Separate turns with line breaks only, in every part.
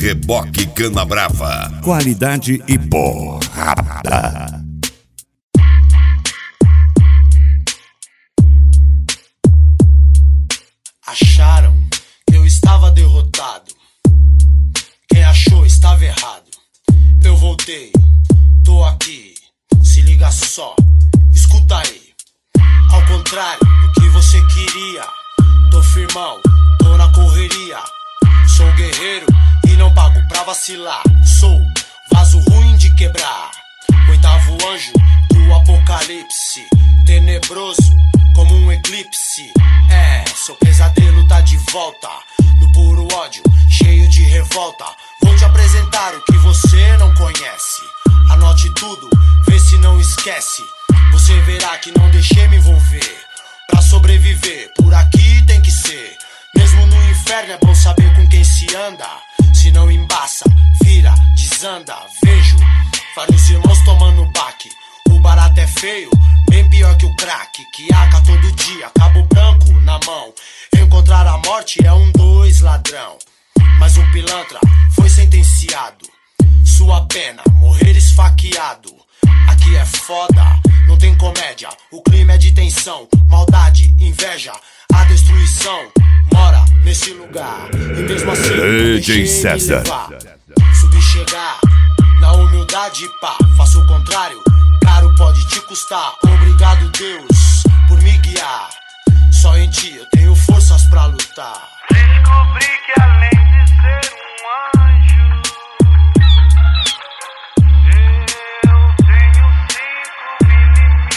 Reboque Canabrava. Qualidade e porrada.
Acharam que eu estava derrotado. Quem achou estava errado. Eu voltei, tô aqui. Se liga só, escuta aí. Ao contrário do que você queria, tô firmão, tô na correria. Sou guerreiro e não pago pra vacilar. Sou vaso ruim de quebrar, oitavo anjo do apocalipse, tenebroso como um eclipse. Seu pesadelo tá de volta, no puro ódio, cheio de revolta. Vou te apresentar o que você não conhece. Anote tudo, vê se não esquece. Você verá que não deixei me envolver. Pra sobreviver, por aqui tem que ser. Mesmo no inferno é bom saber com quem se anda. Se não embaça, vira, desanda. Vejo vários irmãos tomando baque. O barato é feio, bem pior que o crack. Que aca todo dia, cabo branco na mão. Encontrar a morte é 1, 2, ladrão. Mas um pilantra foi sentenciado. Sua pena, morrer esfaqueado. Aqui é foda, não tem comédia. O clima é de tensão, maldade, inveja. A destruição mora nesse lugar. E mesmo assim
DJ César.
Subir, chegar na humildade, pá. Faça o contrário, caro pode te custar. Obrigado Deus por me guiar. Só em ti eu tenho forças pra lutar.
Descobri que além de ser um anjo, eu tenho 5 inimigos.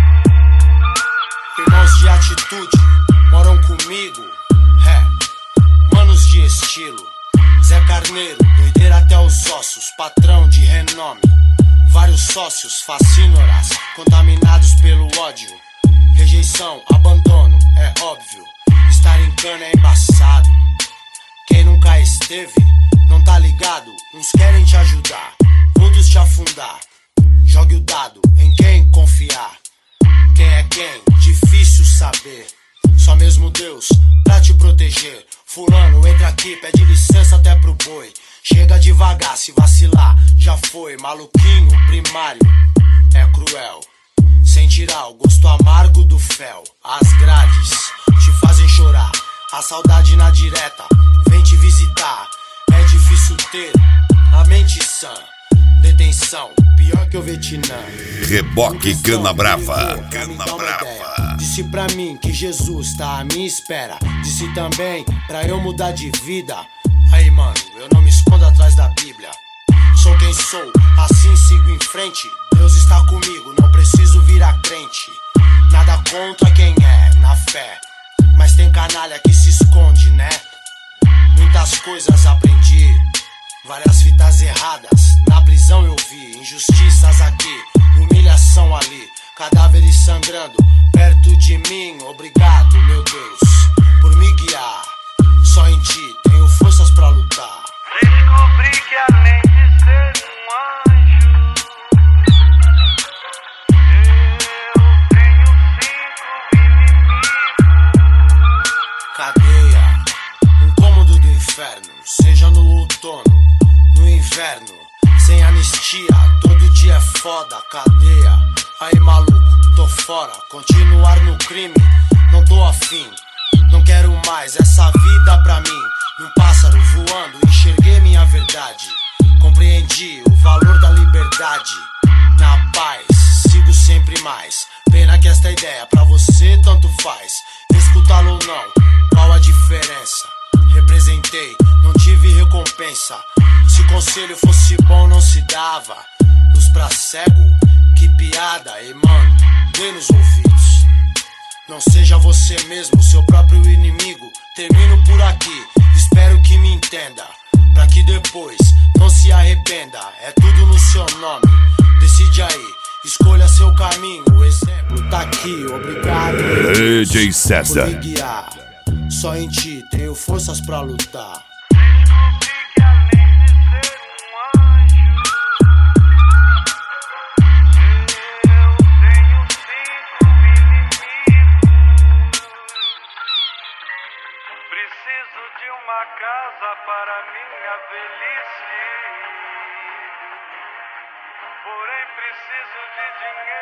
Irmãos de atitude moram comigo, manos de estilo. Zé Carneiro, doideira até os ossos, patrão de renome. Vários sócios, facínoras, contaminados pelo ódio. Rejeição, abandono, é óbvio. Estar em cana é embaçado. Quem nunca esteve, não tá ligado. Uns querem te ajudar, outros te afundar. Jogue o dado em quem confiar. Quem é quem? Difícil saber. Só mesmo Deus pra te proteger. Fulano, entra aqui, pede licença até pro boi. Chega devagar, se vacilar, já foi. Maluquinho, primário, é cruel. Sem tirar o gosto amargo do fel. As grades te fazem chorar. A saudade na direta vem te visitar. É difícil ter a mente sã. Detenção, pior que o Vietnã.
Reboque Canabrava.
Disse pra mim que Jesus tá à minha espera. Disse também pra eu mudar de vida. Aí mano, eu não me escondo atrás da Bíblia. Sou quem sou, assim sigo em frente. Deus está comigo, não preciso virar crente. Nada contra quem é, na fé. Mas tem canalha que se esconde, né? Muitas coisas aprendi, várias fitas erradas. Na prisão eu vi injustiças aqui, humilhação ali. Cadáveres sangrando perto de mim. Obrigado, meu Deus, por me guiar. Só em ti tenho forças pra lutar.
Descobri que além de ser um anjo, eu tenho 5 inimigos.
Cadeia, um cômodo do inferno. Seja no outono, no inverno. Sem anistia, todo dia é foda. Cadeia, aí maluco, tô fora. Continuar no crime, não tô afim. Não quero mais essa vida pra mim. Num pássaro voando, enxerguei minha verdade. Compreendi o valor da liberdade. Na paz, sigo sempre mais. Pena que esta ideia pra você tanto faz. Escutá-lo ou não, qual a diferença? Representei, não tive recompensa. Se conselho fosse bom não se dava. Luz pra cego, que piada. E mano, dê nos ouvidos. Não seja você mesmo, seu próprio inimigo. Termino por aqui, espero que me entenda. Pra que depois não se arrependa. É tudo no seu nome, decide aí. Escolha seu caminho, o exemplo tá aqui. Obrigado,
DJ César.
por me guiar. Só em ti tenho forças pra lutar.
Descobri que além de ser um anjo, eu tenho 5 inimigos. Preciso de uma casa para minha velhice. Porém preciso de dinheiro.